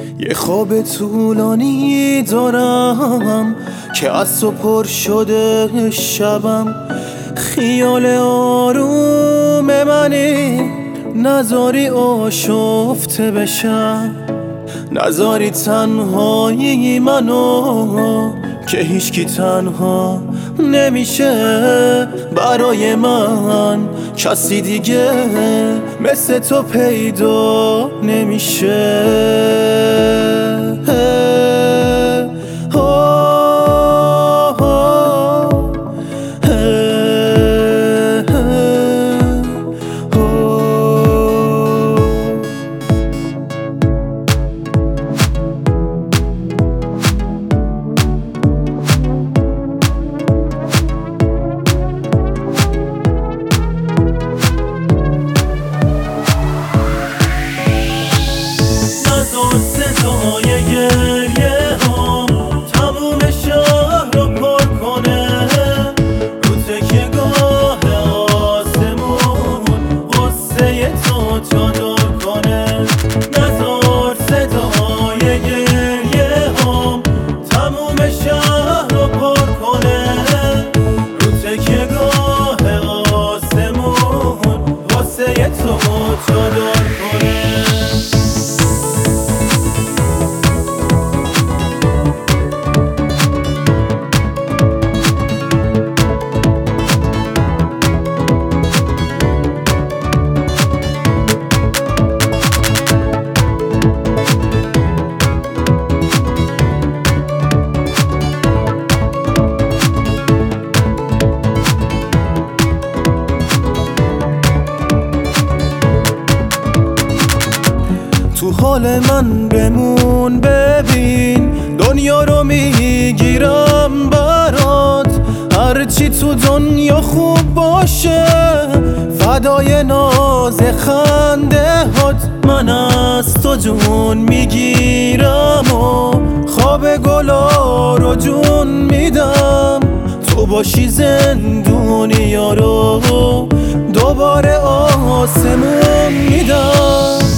یه خواب طولانی دارم که از تو پر شده شبم. خیال آروم منی، نذاری آشفته بشم، نذاری تنهایی منو که هیچکی تنها نمیشه برای من. کسی دیگه مثل تو پیدا نمیشه. صدای گریه هم تموم شهر رو پر کنه، رو تکیه گاه آسمون غصه تو جادار کنه. نذار صدای گریه هم تموم شهر رو پر کنه، رو تکیه گاه آسمون غصه تو جادار کنه. تو حال من بمون، ببین دنیا رو میگیرم برات. هرچی تو دنیا خوب باشه فدای ناز خنده هات. من از تو جون میگیرم و خواب گلا رو جون میدم. تو باشی دنیا رو دوباره آسمون میدم.